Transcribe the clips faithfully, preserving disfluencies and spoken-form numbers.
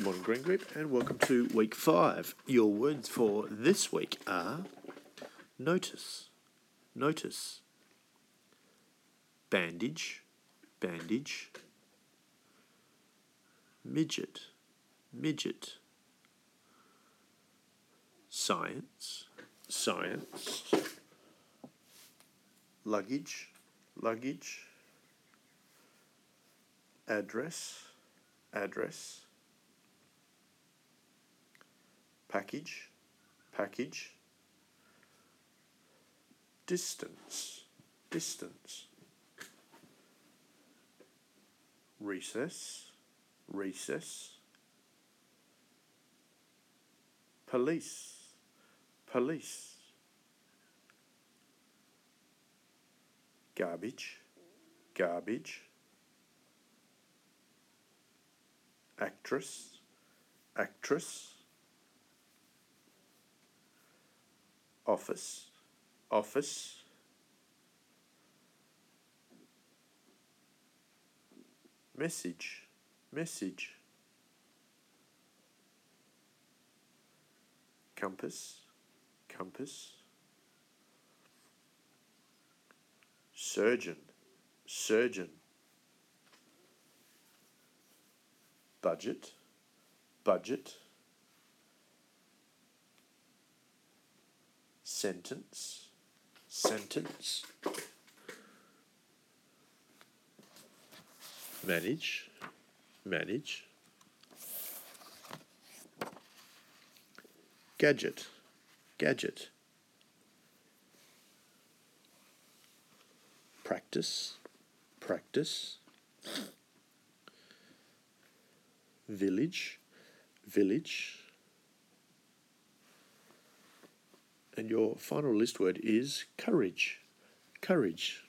Good morning, Green Group, and welcome to week five. Your words for this week are notice, notice, bandage, bandage, midget, midget, science, science, luggage, luggage, address, address, package, package, distance, distance, recess, recess, police, police, garbage, garbage, actress, actress, office, office, message, message, compass, compass, surgeon, surgeon, budget, budget, sentence, sentence, manage, manage, gadget, gadget, practice, practice, village, village, and your final list word is courage, courage.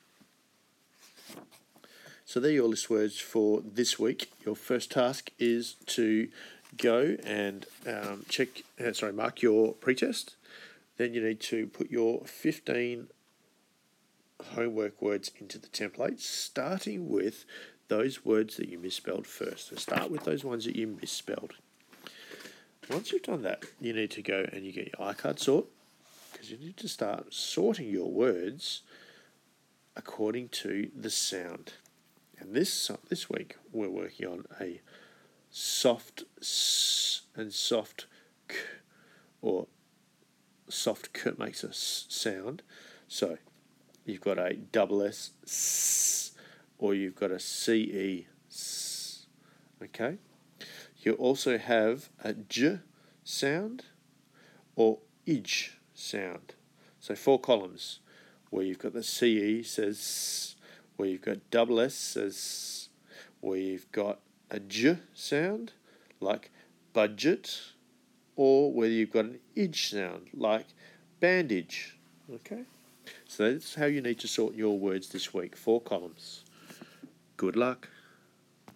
So they're your list words for this week. Your first task is to go and um, check, uh, sorry, mark your pretest. Then you need to put your fifteen homework words into the template, starting with those words that you misspelled first. So start with those ones that you misspelled. Once you've done that, you need to go and you get your iCard sort, because you need to start sorting your words according to the sound. And this this week we're working on a soft s and soft k, or soft k makes a s sound. So you've got a double s, s, or you've got a ce, s. Okay. You also have a j sound or ij sound. So four columns where you've got the ce says s, where you've got double s says s, where you've got a j sound like budget, or whether you've got an ij sound like bandage. Okay, so that's how you need to sort your words this week. Four columns. Good luck.